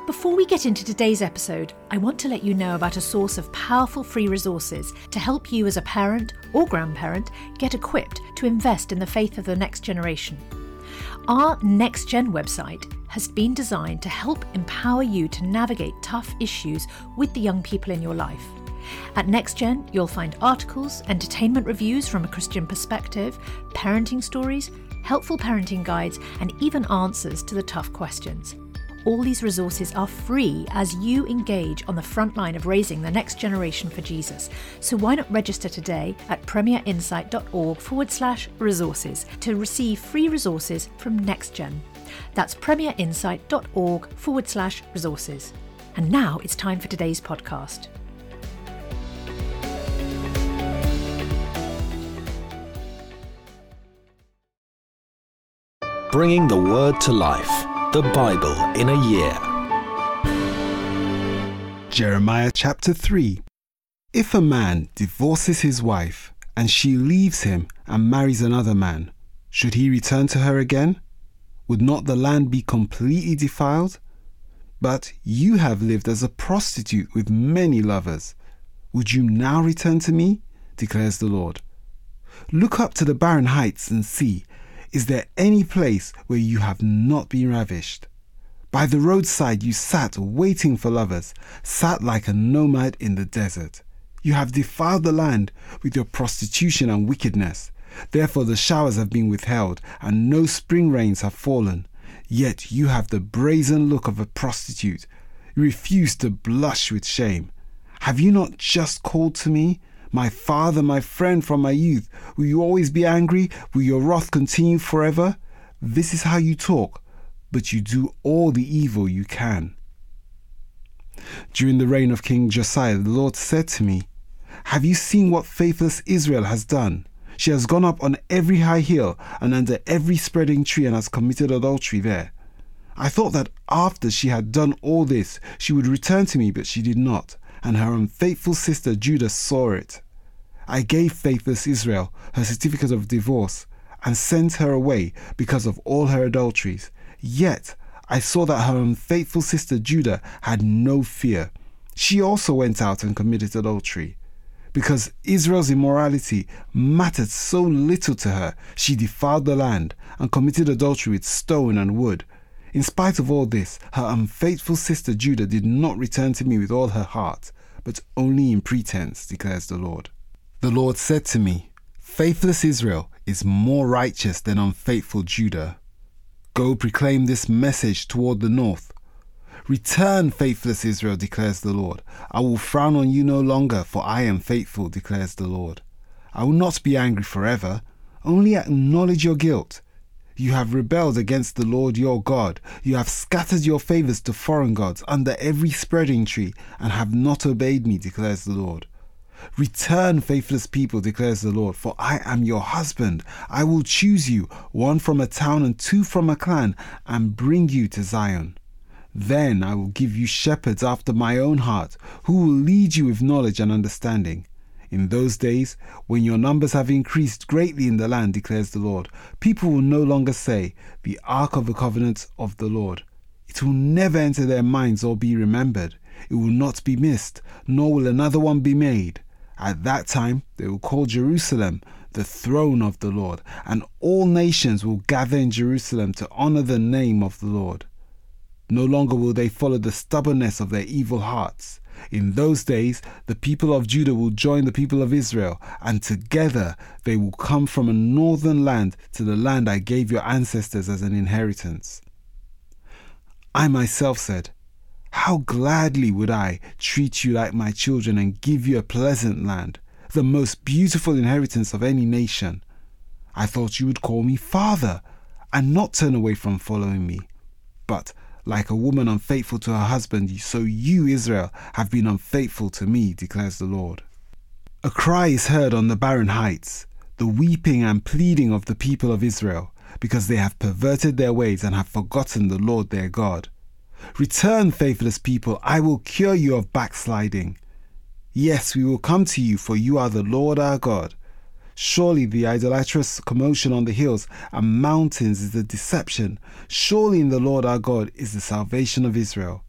Before we get into today's episode, I want to let you know about a source of powerful free resources to help you as a parent or grandparent get equipped to invest in the faith of the next generation. Our Next Gen website has been designed to help empower you to navigate tough issues with the young people in your life. At Next Gen, you'll find articles, entertainment reviews from a Christian perspective, parenting stories, helpful parenting guides, and even answers to the tough questions. All these resources are free as you engage on the front line of raising the next generation for Jesus. So why not register today at premierinsight.org/resources to receive free resources from NextGen. That's premierinsight.org/resources. And now it's time for today's podcast. Bringing the Word to life. The Bible in a year. Jeremiah chapter 3. If a man divorces his wife, and she leaves him and marries another man, should he return to her again? Would not the land be completely defiled? But you have lived as a prostitute with many lovers. Would you now return to me? Declares the Lord. Look up to the barren heights and see, is there any place where you have not been ravished? By the roadside you sat waiting for lovers, sat like a nomad in the desert. You have defiled the land with your prostitution and wickedness. Therefore the showers have been withheld, and no spring rains have fallen. Yet you have the brazen look of a prostitute. You refuse to blush with shame. Have you not just called to me? My father, my friend from my youth, will you always be angry? Will your wrath continue forever? This is how you talk, but you do all the evil you can. During the reign of King Josiah, the Lord said to me, have you seen what faithless Israel has done? She has gone up on every high hill and under every spreading tree and has committed adultery there. I thought that after she had done all this, she would return to me, but she did not, and her unfaithful sister Judah saw it. I gave faithless Israel her certificate of divorce and sent her away because of all her adulteries. Yet I saw that her unfaithful sister Judah had no fear. She also went out and committed adultery. Because Israel's immorality mattered so little to her, she defiled the land and committed adultery with stone and wood. In spite of all this, her unfaithful sister Judah did not return to me with all her heart, but only in pretense, declares the Lord. The Lord said to me, faithless Israel is more righteous than unfaithful Judah. Go proclaim this message toward the north. Return, faithless Israel, declares the Lord. I will frown on you no longer, for I am faithful, declares the Lord. I will not be angry forever, only acknowledge your guilt. You have rebelled against the Lord your God. You have scattered your favors to foreign gods under every spreading tree, and have not obeyed me, declares the Lord. Return, faithless people, declares the Lord, for I am your husband. I will choose you, one from a town and two from a clan, and bring you to Zion. Then I will give you shepherds after my own heart, who will lead you with knowledge and understanding. In those days, when your numbers have increased greatly in the land, declares the Lord, people will no longer say, the ark of the covenant of the Lord. It will never enter their minds or be remembered. It will not be missed, nor will another one be made. At that time, they will call Jerusalem the throne of the Lord, and all nations will gather in Jerusalem to honor the name of the Lord. No longer will they follow the stubbornness of their evil hearts. In those days, the people of Judah will join the people of Israel, and together they will come from a northern land to the land I gave your ancestors as an inheritance. I myself said, how gladly would I treat you like my children and give you a pleasant land, the most beautiful inheritance of any nation. I thought you would call me Father and not turn away from following me. But like a woman unfaithful to her husband, so you, Israel, have been unfaithful to me, declares the Lord. A cry is heard on the barren heights, the weeping and pleading of the people of Israel, because they have perverted their ways and have forgotten the Lord their God. Return, faithless people, I will cure you of backsliding. Yes, we will come to you, for you are the Lord our God. Surely the idolatrous commotion on the hills and mountains is a deception. Surely in the Lord our God is the salvation of Israel.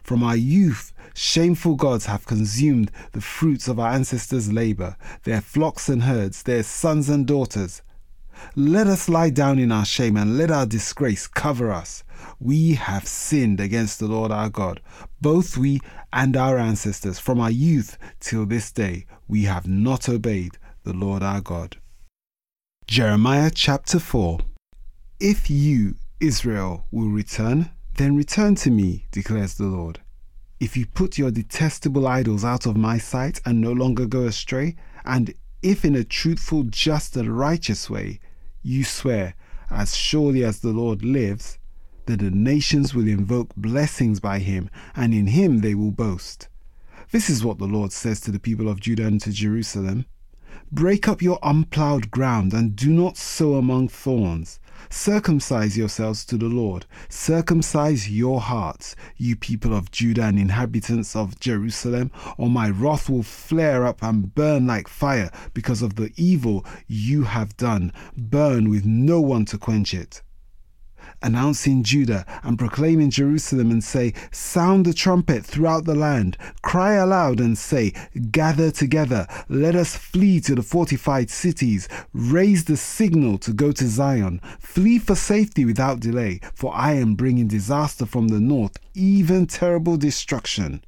From our youth, shameful gods have consumed the fruits of our ancestors' labor, their flocks and herds, their sons and daughters. Let us lie down in our shame and let our disgrace cover us. We have sinned against the Lord our God, both we and our ancestors. From our youth till this day, we have not obeyed the Lord our God. Jeremiah chapter 4. If you, Israel, will return, then return to me, declares the Lord. If you put your detestable idols out of my sight and no longer go astray, and if in a truthful, just and righteous way you swear, as surely as the Lord lives, that the nations will invoke blessings by him, and in him they will boast. This is what the Lord says to the people of Judah and to Jerusalem. Break up your unplowed ground and do not sow among thorns. Circumcise yourselves to the Lord. Circumcise your hearts, you people of Judah and inhabitants of Jerusalem, or my wrath will flare up and burn like fire because of the evil you have done, burn with no one to quench it. Announce in Judah and proclaim in Jerusalem and say, sound the trumpet throughout the land. Cry aloud and say, gather together. Let us flee to the fortified cities. Raise the signal to go to Zion. Flee for safety without delay, for I am bringing disaster from the north, even terrible destruction.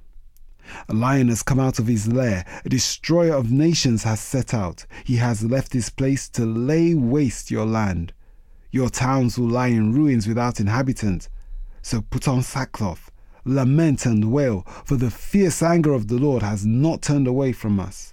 A lion has come out of his lair. A destroyer of nations has set out. He has left his place to lay waste your land. Your towns will lie in ruins without inhabitant. So put on sackcloth, lament and wail, for the fierce anger of the Lord has not turned away from us.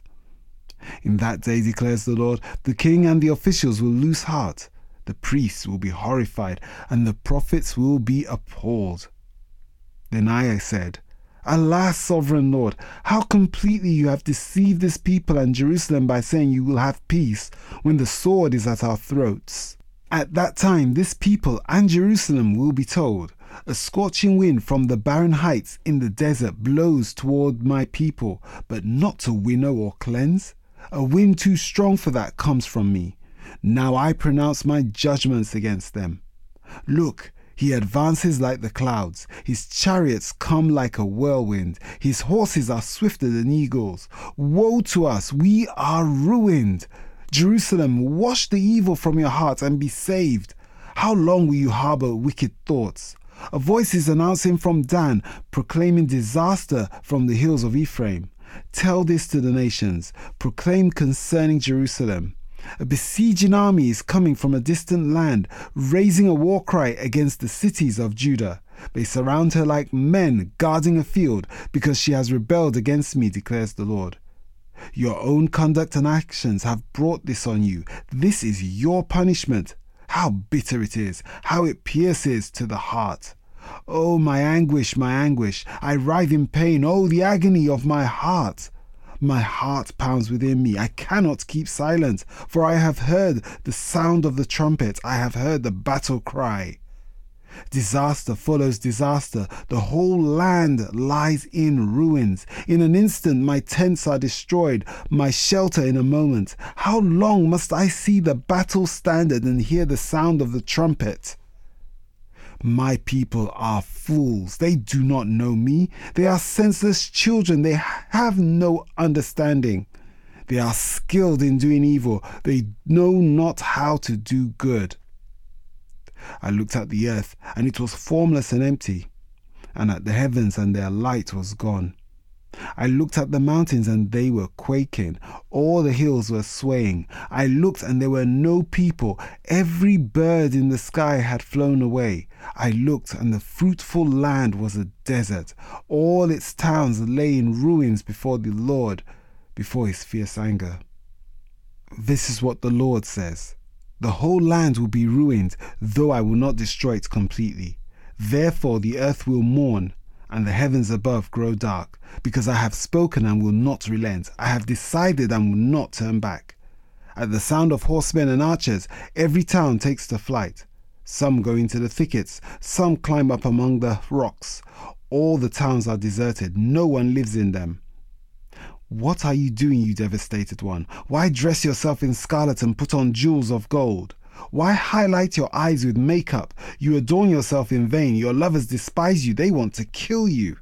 In that day, declares the Lord, the king and the officials will lose heart, the priests will be horrified, and the prophets will be appalled. Then I said, alas, sovereign Lord, how completely you have deceived this people and Jerusalem by saying you will have peace when the sword is at our throats. At that time, this people and Jerusalem will be told, a scorching wind from the barren heights in the desert blows toward my people, but not to winnow or cleanse. A wind too strong for that comes from me. Now I pronounce my judgments against them. Look, he advances like the clouds. His chariots come like a whirlwind. His horses are swifter than eagles. Woe to us, we are ruined. Jerusalem, wash the evil from your heart and be saved. How long will you harbor wicked thoughts? A voice is announcing from Dan, proclaiming disaster from the hills of Ephraim. Tell this to the nations. Proclaim concerning Jerusalem. A besieging army is coming from a distant land, raising a war cry against the cities of Judah. They surround her like men guarding a field because she has rebelled against me, declares the Lord. Your own conduct and actions have brought this on you. This is your punishment. How bitter it is, how it pierces to the heart. Oh, my anguish, I writhe in pain. Oh, the agony of my heart. My heart pounds within me. I cannot keep silent, for I have heard the sound of the trumpet. I have heard the battle cry. Disaster follows disaster. The whole land lies in ruins. In an instant, my tents are destroyed, my shelter in a moment. How long must I see the battle standard and hear the sound of the trumpet? My people are fools. They do not know me. They are senseless children. They have no understanding. They are skilled in doing evil. They know not how to do good. I looked at the earth, and it was formless and empty, and at the heavens, and their light was gone. I looked at the mountains, and they were quaking. All the hills were swaying. I looked, and there were no people. Every bird in the sky had flown away. I looked, and the fruitful land was a desert. All its towns lay in ruins before the Lord, before his fierce anger. This is what the Lord says. The whole land will be ruined, though I will not destroy it completely. Therefore the earth will mourn, and the heavens above grow dark, because I have spoken and will not relent. I have decided and will not turn back. At the sound of horsemen and archers, every town takes to flight. Some go into the thickets, some climb up among the rocks. All the towns are deserted, no one lives in them. What are you doing, you devastated one? Why dress yourself in scarlet and put on jewels of gold? Why highlight your eyes with makeup? You adorn yourself in vain. Your lovers despise you. They want to kill you.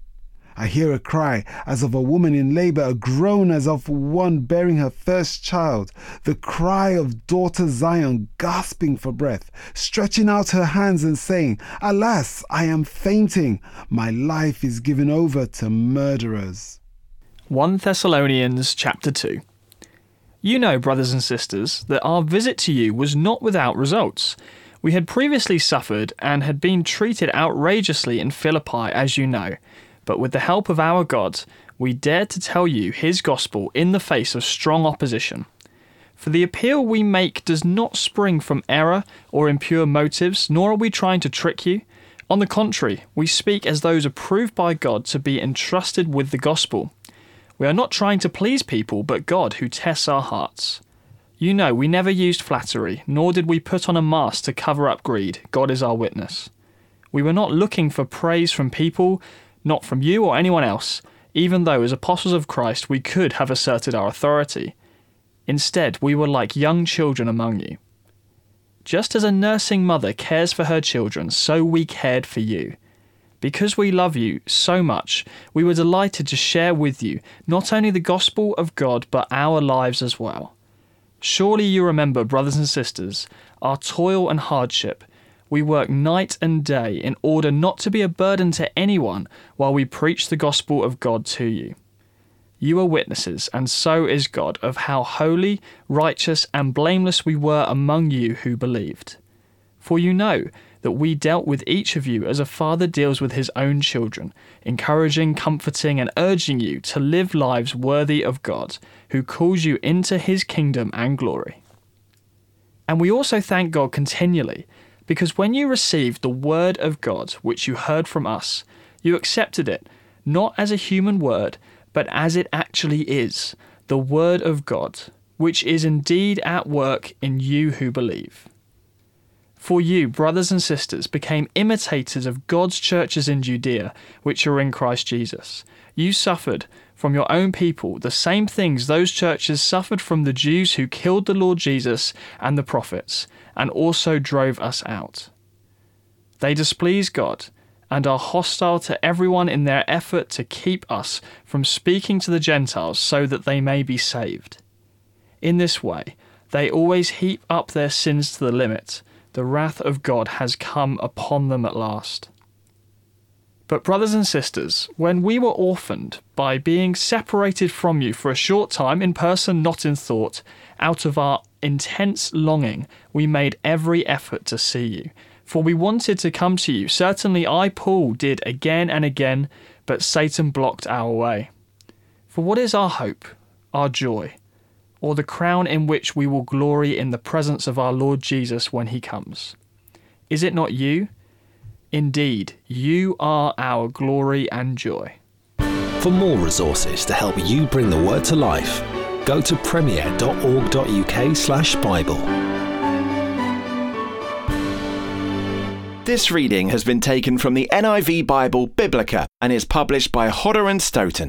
I hear a cry as of a woman in labor, a groan as of one bearing her first child, the cry of daughter Zion gasping for breath, stretching out her hands and saying, Alas, I am fainting. My life is given over to murderers. 1 Thessalonians chapter 2. You know, brothers and sisters, that our visit to you was not without results. We had previously suffered and had been treated outrageously in Philippi, as you know. But with the help of our God, we dared to tell you his gospel in the face of strong opposition. For the appeal we make does not spring from error or impure motives, nor are we trying to trick you. On the contrary, we speak as those approved by God to be entrusted with the gospel. We are not trying to please people, but God who tests our hearts. You know, we never used flattery, nor did we put on a mask to cover up greed. God is our witness. We were not looking for praise from people, not from you or anyone else, even though as apostles of Christ we could have asserted our authority. Instead, we were like young children among you. Just as a nursing mother cares for her children, so we cared for you. Because we love you so much, we were delighted to share with you not only the gospel of God, but our lives as well. Surely you remember, brothers and sisters, our toil and hardship. We work night and day in order not to be a burden to anyone while we preach the gospel of God to you. You are witnesses, and so is God, of how holy, righteous, and blameless we were among you who believed. For you know that we dealt with each of you as a father deals with his own children, encouraging, comforting, and urging you to live lives worthy of God, who calls you into his kingdom and glory. And we also thank God continually, because when you received the word of God, which you heard from us, you accepted it, not as a human word, but as it actually is, the word of God, which is indeed at work in you who believe. For you, brothers and sisters, became imitators of God's churches in Judea, which are in Christ Jesus. You suffered from your own people the same things those churches suffered from the Jews who killed the Lord Jesus and the prophets, and also drove us out. They displease God and are hostile to everyone in their effort to keep us from speaking to the Gentiles so that they may be saved. In this way, they always heap up their sins to the limit. The wrath of God has come upon them at last. But brothers and sisters, when we were orphaned by being separated from you for a short time, in person, not in thought, out of our intense longing, we made every effort to see you. For we wanted to come to you. Certainly I, Paul, did again and again, but Satan blocked our way. For what is our hope, our joy, or the crown in which we will glory in the presence of our Lord Jesus when he comes? Is it not you? Indeed, you are our glory and joy. For more resources to help you bring the word to life, go to premier.org.uk/Bible. This reading has been taken from the NIV Bible Biblica and is published by Hodder and Stoughton.